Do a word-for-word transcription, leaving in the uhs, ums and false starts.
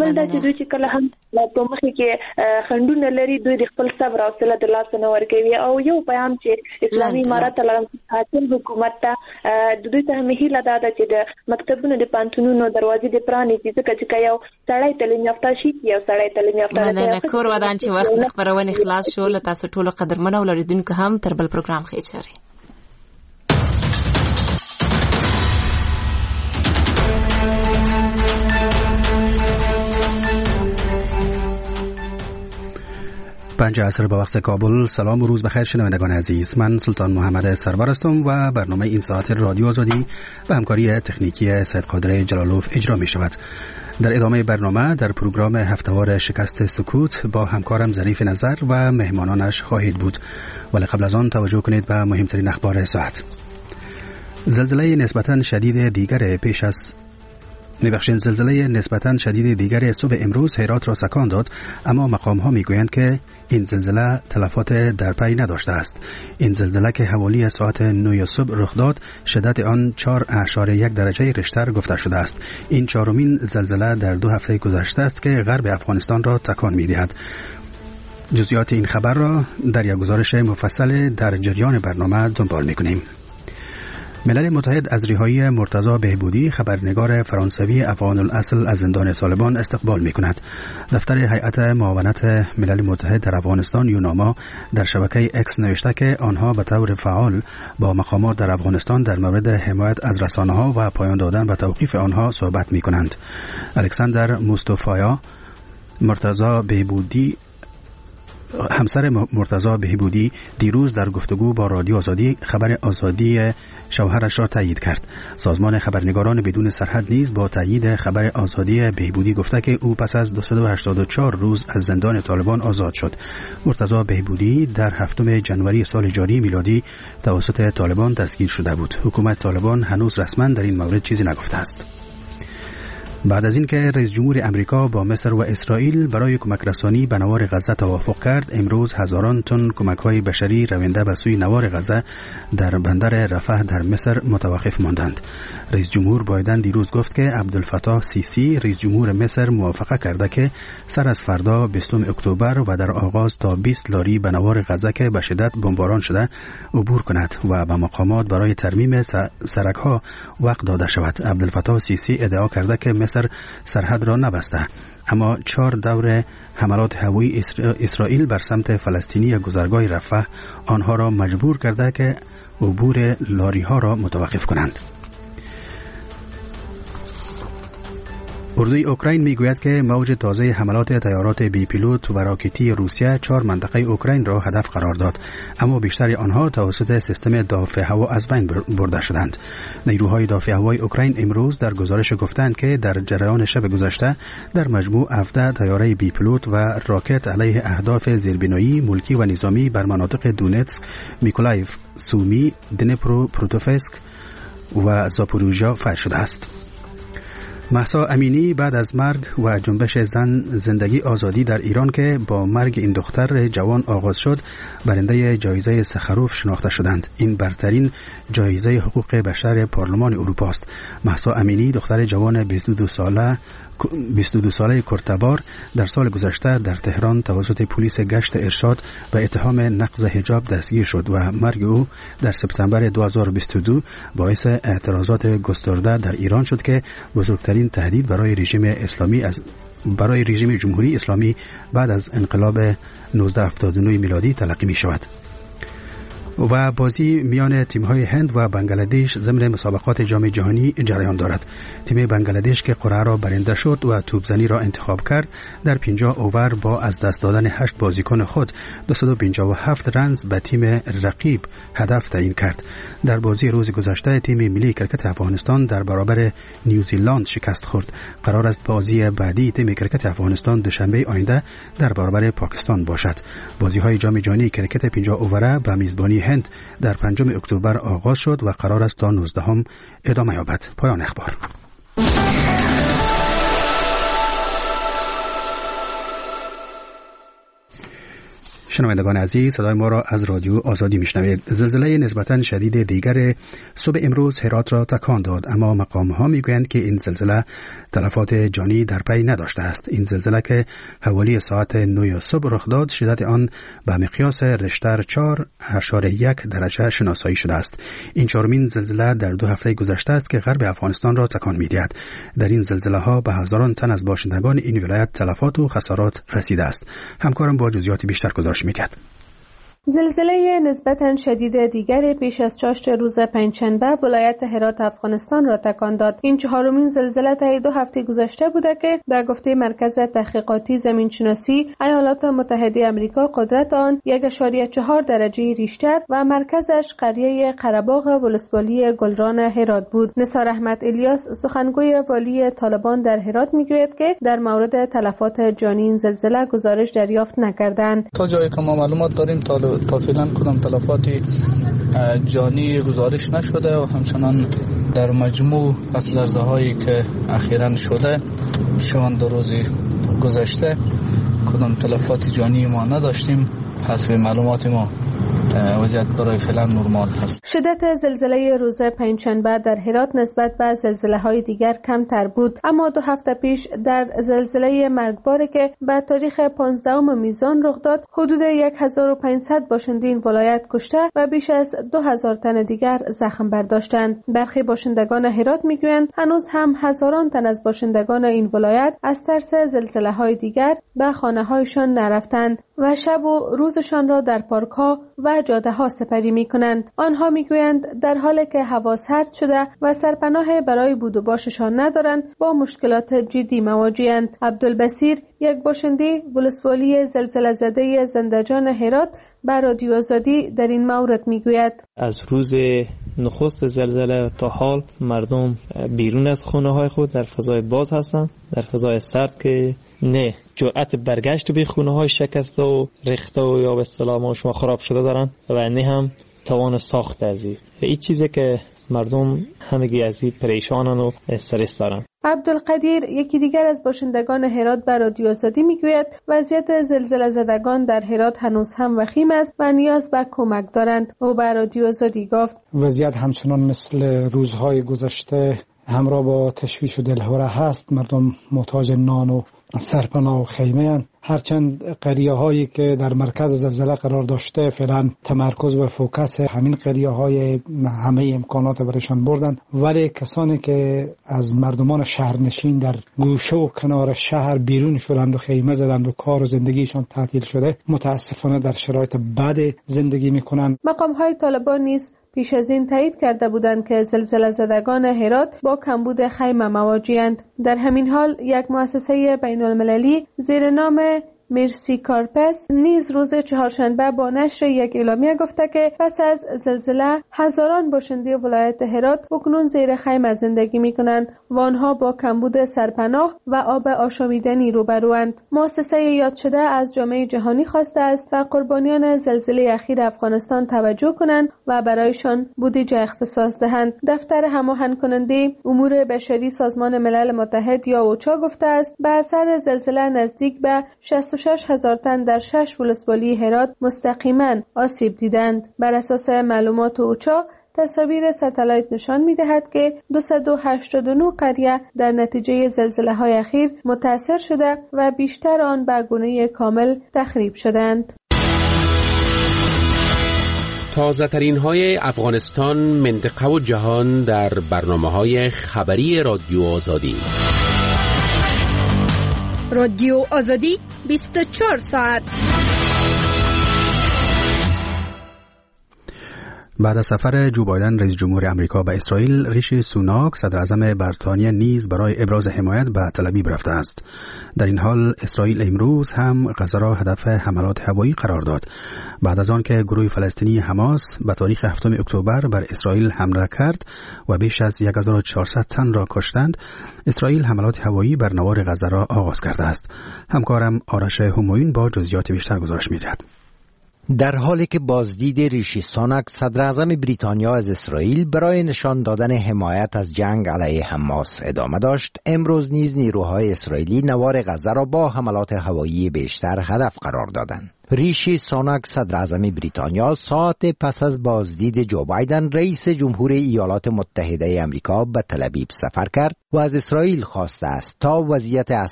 بل دا چې دوی چې کله هم په مخ کې خندونه لري دوی د خپل صبر او حوصله د لاس نه ورکوي او یو پیغام چې اسلامي امارت حاکم حکومت ته د دوی ته مهیله ده چې د مکتبونو د پانتونونو دروازې د پرانیزي ځکه چې یو سړی تعلیم یافته شي یو سړی تعلیم یافته نه کور ودان چې وخت خبرونه خلاص شو له تاسو ټول قدرمن اوریدونکو هم تر بل پروګرام خیر چاري پنج عصر به وقت کابل. سلام و روز بخیر شنوندگان عزیز، من سلطان محمد سرور هستم و برنامه این ساعت رادیو آزادی به همکاری تکنیکی سید قادر جلالوف اجرا می شود. در ادامه برنامه در پروگرام هفتهوار شکست سکوت با همکارم ظریف نظر و مهمانانش خواهید بود، ولی قبل از آن توجه کنید به مهمترین اخبار ساعت. زلزله نسبتاً شدید دیگر پیش از میبخشید زلزله نسبتاً شدید دیگر صبح امروز هرات را سکان داد، اما مقام ها میگویند که این زلزله تلفات در پی نداشته است. این زلزله که حوالی ساعت نه صبح رخ داد شدت آن چهار اعشاری یک درجه ریشتر گفته شده است. این چهارمین زلزله در دو هفته گذشته است که غرب افغانستان را تکان میدهد. جزئیات این خبر را در یک گزارش مفصل در جریان برنامه دنبال میکنیم. ملل متحد از رهایی مرتضی بهبودی خبرنگار فرانسوی افغان الاصل از زندان طالبان استقبال می‌کند. دفتر هیئت معاونت ملل متحد در افغانستان یوناما در شبکه اکس نوشته که آنها به طور فعال با مقامات در افغانستان در مورد حمایت از رسانه‌ها و پایان دادن به توقیف آنها صحبت می‌کنند. الکساندر مصطفی مرتضی بهبودی همسر مرتضی بهبودی دیروز در گفتگو با رادیو آزادی خبر آزادی شوهرش را تایید کرد. سازمان خبرنگاران بدون سرحد نیز با تایید خبر آزادی بهبودی گفته که او پس از دویست و هشتاد و چهار روز از زندان طالبان آزاد شد. مرتضی بهبودی در هفتم ژانویه سال جاری میلادی توسط طالبان دستگیر شده بود. حکومت طالبان هنوز رسما در این مورد چیزی نگفته است. بعد از اینکه رئیس جمهور امریکا با مصر و اسرائیل برای کمک رسانی به نوار غزه توافق کرد، امروز هزاران تن کمک‌های بشری رونده به سوی نوار غزه در بندر رفح در مصر متوقف ماندند. رئیس جمهور بایدن دیروز گفت که عبدالفتاح سیسی رئیس جمهور مصر موافقه کرده که سر از فردا بیستم اکتبر و در آغاز تا بیست لاری به نوار غزه که به شدت بمباران شده عبور کند و به مقامات برای ترمیم سرک‌ها وقت داده شود. عبدالفتاح سیسی ادعا کرده که مصر سرحد را نبسته، اما چهار دور حملات هوایی اسرائیل بر سمت فلسطینی گذرگاه رفح آنها را مجبور کرده که عبور لاری ها را متوقف کنند. اردوی اوکراین میگوید که موج تازه حملات تیارات بی پیلوت و راکتی روسیه چهار منطقه اوکراین را هدف قرار داد، اما بیشتر آنها توسط سیستم دافع هوا از بین برده شدند. نیروهای دافع هوای اوکراین امروز در گزارش گفتند که در جریان شب گذشته در مجموع هفده تیاره بی پیلوت و راکت علیه اهداف زیربنایی ملکی و نظامی بر مناطق دونتسک، میکولایف، سومی، دنیپرو پروتوفسک و زاپوروژیا فعال شده است. مهسا امینی بعد از مرگ و جنبش زن زندگی آزادی در ایران که با مرگ این دختر جوان آغاز شد، برنده جایزه سخروف شناخته شدند. این برترین جایزه حقوق بشر پارلمان اروپا است. مهسا امینی دختر جوان بیست و دو ساله بیست و دو ساله کرتبار در سال گذشته در تهران توسط پلیس گشت ارشاد به اتهام نقض حجاب دستگیر شد و مرگ او در سپتامبر دو هزار و بیست و دو باعث اعتراضات گسترده در ایران شد که بزرگترین تهدید برای رژیم اسلامی از برای رژیم جمهوری اسلامی بعد از انقلاب نوزده هفتاد و نه میلادی تلقی می شود. و بازی میان تیم‌های هند و بنگلادش ضمن مسابقات جام جهانی جریان دارد. تیم بنگلادش که قرعه را برنده شد و توپزنی را انتخاب کرد، در پنجاه اوور با از دست دادن هشت بازیکن خود دویست و پنجاه و هفت رنز به تیم رقیب هدف تعیین کرد. در بازی روز گذشته تیم ملی کرکت افغانستان در برابر نیوزیلند شکست خورد. قرار است بازی بعدی تیم کرکت افغانستان دوشنبه آینده در برابر پاکستان باشد. بازی‌های جام جهانی کرکت پنجاه اووره به میزبانی هند در پنجم اکتبر آغاز شد و قرار است تا نوزدهم ادامه یابد. پایان اخبار. شنوندگان عزیز، صدای ما را از رادیو آزادی میشنوید. زلزله نسبتاً شدید دیگر صبح امروز هرات را تکان داد، اما مقام‌ها میگویند که این زلزله تلفات جانی در پی نداشته است. این زلزله که حوالی ساعت نه صبح رخ داد، شدت آن به مقیاس ریشتر چهار اشاره یک درجه شناسایی شده است. این چهارمین زلزله در دو هفته گذشته است که غرب افغانستان را تکان می‌دهد. در این زلزله ها به هزاران تن از باشندگان این ولایت تلفات و خسارات رسیده است. همکارم با جزئیات بیشتر گزارش می‌دهد. زلزله نسبتاً شدید دیگر پیش از چاشت روز پنجشنبه ولایت هرات افغانستان را تکان داد. این چهارمین زلزله طی دو هفته گذشته بوده که به گفته مرکز تحقیقاتی زمینشناسی ایالات متحده آمریکا قدرت آن یک اشاره چهار درجه ریشتر و مرکزش قریه قره‌باغ ولسوالی گلران هرات بود. نثار احمد الیاس سخنگوی والی طالبان در هرات میگوید که در مورد تلفات جانی این زلزله گزارش دریافت نکردند. تا جایی که ما معلومات داریم تا تا فعلا کدام تلفاتی جانی گزارش نشده و همچنان در مجموع پس لرزه هایی که اخیراً شده شوان دو روزی گذشته کدام تلفات جانی ما نداشتیم. حسب معلومات ما وضعیت برای فعلا نرمال هست. شدت زلزله روز پنجشنبه در هرات نسبت به زلزله‌های دیگر کمتر بود، اما دو هفته پیش در زلزله مرگباری که به تاریخ پانزدهم میزان رخ داد، حدود هزار و پانصد باشنده این ولایت کشته و بیش از دو هزار تن دیگر زخم برداشتند. برخی باشندگان هرات میگویند هنوز هم هزاران تن از باشندگان این ولایت از ترس زلزله‌های دیگر به خانه‌هایشان نرفتند و شب و روزشان را در پارک‌ها و جاده‌ها سپری می‌کنند. آنها می‌گویند در حالی که هوا سرد شده و سرپناه برای بود و باششان ندارند، با مشکلات جدی مواجه‌اند. عبدالبصیر، یک باشنده ولسوالی زلزله زده زندجان هرات، به رادیو آزادی در این مورد می‌گوید: از روز نخست زلزله تا حال مردم بیرون از خانه‌های خود در فضای باز هستند، در فضای سرد که نه جرأت برگشت به خونه‌های شکسته و ریخته و یا به اصطلاح شما خراب شده دارن و نه هم توان ساخت از این. این چیزی که مردم همگی از این پریشانن و استرس دارن. عبدالقدیر، یکی دیگر از باشندگان هرات، به رادیو آزادی میگوید وضعیت زلزله زدگان در هرات هنوز هم وخیم است و نیاز به کمک دارند. او به رادیو آزادی گفت وضعیت همچنان مثل روزهای گذشته همراه با تشویش و دلهوره هست. مردم محتاج نان و سرپناه و خیمه هستند. هرچند قریه هایی که در مرکز زلزله قرار داشته فعلا تمرکز و فوکس همین قریه های همه امکانات برشان بردن، ولی کسانی که از مردمان شهرنشین در گوشه و کنار شهر بیرون شدند و خیمه زدند و کار و زندگیشان تعطیل شده، متاسفانه در شرایط بد زندگی میکنند. مقام های طالبان نیز پیش از این تایید کرده بودند که زلزله زدگان هرات با کمبود خیمه مواجه‌اند. در همین حال یک مؤسسه بین المللی زیر نام مرسی کارپس نیز روز چهارشنبه با نشر یک اعلامیه گفته که پس از زلزله هزاران باشنده ولایت هرات اکنون زیر خیمه زندگی می‌کنند و آنها با کمبود سرپناه و آب آشامیدنی روبروند. مؤسسه یاد شده از جامعه جهانی خواسته است به قربانیان زلزله اخیر افغانستان توجه کنند و برایشان بودجه اختصاص دهند. دفتر هماهنگ کننده امور بشری سازمان ملل متحد یا اوچا گفته است به اثر زلزله نزدیک به شصت و شش هزار تن در شش ولسوالی هرات مستقیما آسیب دیدند. بر اساس معلومات اوچا، تصاویر ستلایت نشان می‌دهد که دویست و هشتاد و نه قریه در نتیجه زلزله‌های اخیر متاثر شده و بیشتر آن به گونه کامل تخریب شدند. تازه ترین های افغانستان، منطقه و جهان در برنامه‌های خبری رادیو آزادی. رادیو آزادی بیست و چهار ساعت. بعد از سفر جو بایدن رئیس جمهور آمریکا به اسرائیل، ریشی سوناک صدر اعظم بریتانیا نیز برای ابراز حمایت به تل آویو رفته است. در این حال اسرائیل امروز هم غزه را هدف حملات هوایی قرار داد بعد از آن که گروه فلسطینی حماس به تاریخ هفتم اکتبر بر اسرائیل حمله کرد و بیش از هزار و چهارصد تن را کشتند. اسرائیل حملات هوایی بر نوار غزه را آغاز کرده است. همکارم آرش همایون با جزئیات بیشتر گزارش می‌دهد. در حالی که بازدید ریشی سوناک صدر اعظم بریتانیا از اسرائیل برای نشان دادن حمایت از جنگ علیه حماس ادامه داشت، امروز نیز نیروهای اسرائیلی نوار غزه را با حملات هوایی بیشتر هدف قرار دادند. ریشی سوناک صدر اعظم بریتانیا ساعت پس از بازدید جو بایدن رئیس جمهور ایالات متحده آمریکا به تل ابیب سفر کرد و از اسرائیل خواسته است تا وضعیت